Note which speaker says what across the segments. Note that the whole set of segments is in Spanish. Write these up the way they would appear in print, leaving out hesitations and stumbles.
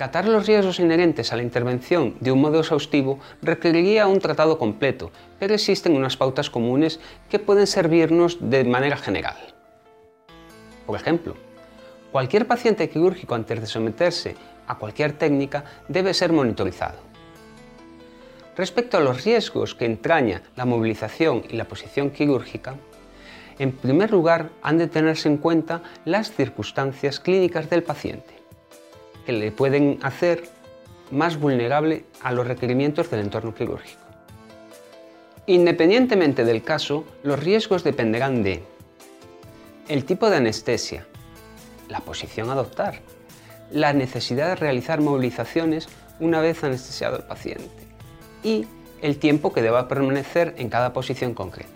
Speaker 1: Tratar los riesgos inherentes a la intervención de un modo exhaustivo requeriría un tratado completo, pero existen unas pautas comunes que pueden servirnos de manera general. Por ejemplo, cualquier paciente quirúrgico antes de someterse a cualquier técnica debe ser monitorizado. Respecto a los riesgos que entraña la movilización y la posición quirúrgica, en primer lugar han de tenerse en cuenta las circunstancias clínicas del paciente, que le pueden hacer más vulnerable a los requerimientos del entorno quirúrgico. Independientemente del caso, los riesgos dependerán de el tipo de anestesia, la posición a adoptar, la necesidad de realizar movilizaciones una vez anestesiado el paciente y el tiempo que deba permanecer en cada posición concreta.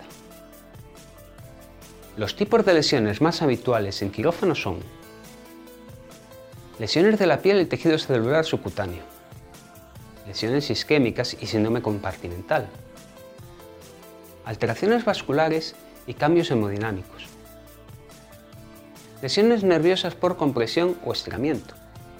Speaker 1: Los tipos de lesiones más habituales en quirófano son lesiones de la piel y tejido celular subcutáneo, lesiones isquémicas y síndrome compartimental, alteraciones vasculares y cambios hemodinámicos, lesiones nerviosas por compresión o estiramiento,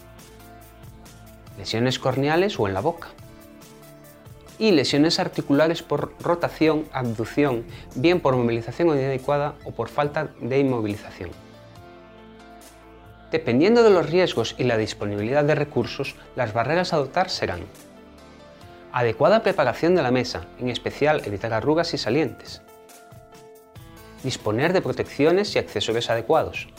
Speaker 1: lesiones corneales o en la boca, y lesiones articulares por rotación, abducción, bien por movilización inadecuada o por falta de inmovilización. Dependiendo de los riesgos y la disponibilidad de recursos, las barreras a adoptar serán adecuada preparación de la mesa, en especial evitar arrugas y salientes, disponer de protecciones y accesorios adecuados,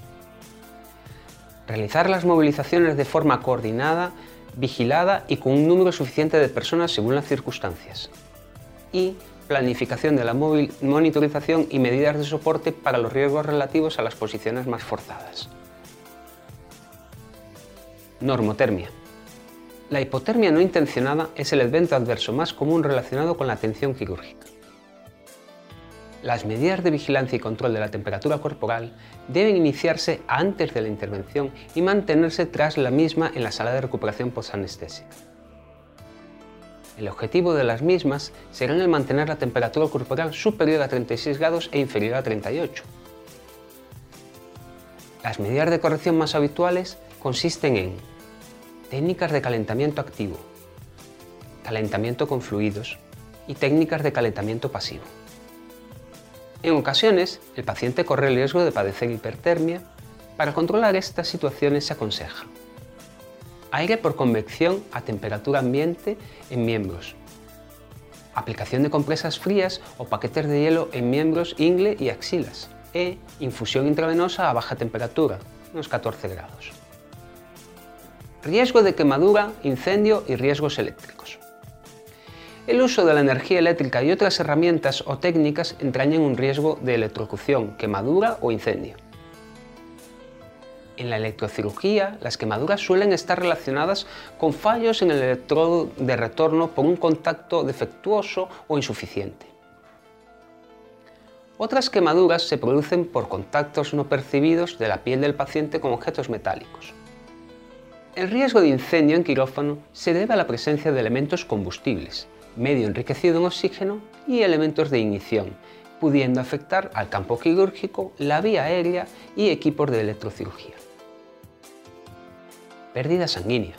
Speaker 1: realizar las movilizaciones de forma coordinada, vigilada y con un número suficiente de personas según las circunstancias, y planificación de la monitorización y medidas de soporte para los riesgos relativos a las posiciones más forzadas. Normotermia. La hipotermia no intencionada es el evento adverso más común relacionado con la atención quirúrgica. Las medidas de vigilancia y control de la temperatura corporal deben iniciarse antes de la intervención y mantenerse tras la misma en la sala de recuperación posanestésica. El objetivo de las mismas será el mantener la temperatura corporal superior a 36 grados e inferior a 38. Las medidas de corrección más habituales consisten en técnicas de calentamiento activo, calentamiento con fluidos y técnicas de calentamiento pasivo. En ocasiones, el paciente corre el riesgo de padecer hipertermia. Para controlar estas situaciones se aconseja aire por convección a temperatura ambiente en miembros, aplicación de compresas frías o paquetes de hielo en miembros, ingle y axilas, e infusión intravenosa a baja temperatura, unos 14 grados. Riesgo de quemadura, incendio y riesgos eléctricos. El uso de la energía eléctrica y otras herramientas o técnicas entrañan un riesgo de electrocución, quemadura o incendio. En la electrocirugía, las quemaduras suelen estar relacionadas con fallos en el electrodo de retorno por un contacto defectuoso o insuficiente. Otras quemaduras se producen por contactos no percibidos de la piel del paciente con objetos metálicos. El riesgo de incendio en quirófano se debe a la presencia de elementos combustibles, medio enriquecido en oxígeno y elementos de ignición, pudiendo afectar al campo quirúrgico, la vía aérea y equipos de electrocirugía. Pérdida sanguínea.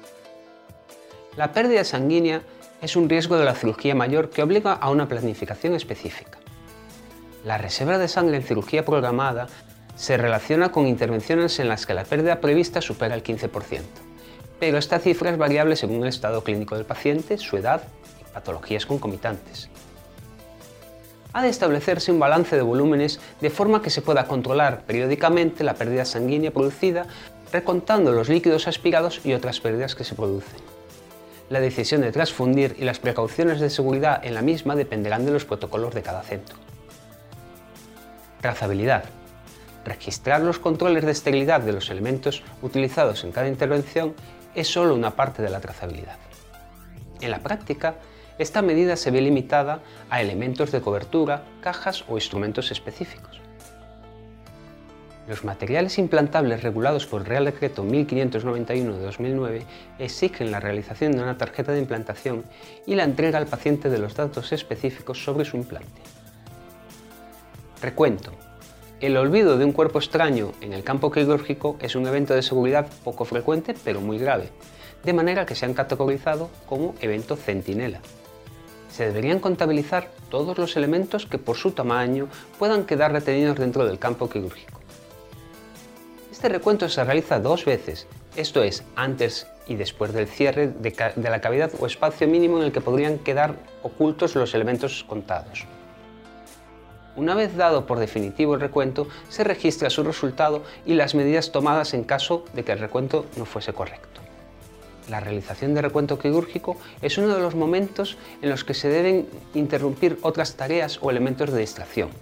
Speaker 1: La pérdida sanguínea es un riesgo de la cirugía mayor que obliga a una planificación específica. La reserva de sangre en cirugía programada se relaciona con intervenciones en las que la pérdida prevista supera el 15%, pero esta cifra es variable según el estado clínico del paciente, su edad y patologías concomitantes. Ha de establecerse un balance de volúmenes de forma que se pueda controlar periódicamente la pérdida sanguínea producida, recontando los líquidos aspirados y otras pérdidas que se producen. La decisión de transfundir y las precauciones de seguridad en la misma dependerán de los protocolos de cada centro. Trazabilidad. Registrar los controles de esterilidad de los elementos utilizados en cada intervención es solo una parte de la trazabilidad. En la práctica, esta medida se ve limitada a elementos de cobertura, cajas o instrumentos específicos. Los materiales implantables regulados por el Real Decreto 1591 de 2009 exigen la realización de una tarjeta de implantación y la entrega al paciente de los datos específicos sobre su implante. Recuento. El olvido de un cuerpo extraño en el campo quirúrgico es un evento de seguridad poco frecuente pero muy grave, de manera que se han categorizado como evento centinela. Se deberían contabilizar todos los elementos que por su tamaño puedan quedar retenidos dentro del campo quirúrgico. Este recuento se realiza 2 veces, esto es, antes y después del cierre de la cavidad o espacio mínimo en el que podrían quedar ocultos los elementos contados. Una vez dado por definitivo el recuento, se registra su resultado y las medidas tomadas en caso de que el recuento no fuese correcto. La realización de recuento quirúrgico es uno de los momentos en los que se deben interrumpir otras tareas o elementos de distracción.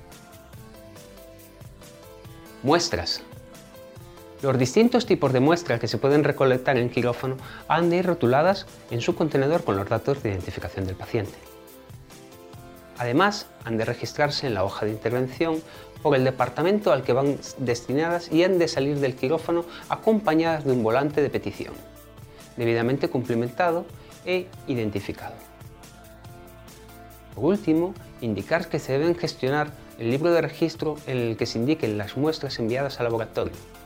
Speaker 1: Muestras. Los distintos tipos de muestras que se pueden recolectar en quirófano han de ir rotuladas en su contenedor con los datos de identificación del paciente. Además, han de registrarse en la hoja de intervención por el departamento al que van destinadas y han de salir del quirófano acompañadas de un volante de petición, debidamente cumplimentado e identificado. Por último, indicar que se deben gestionar el libro de registro en el que se indiquen las muestras enviadas al laboratorio.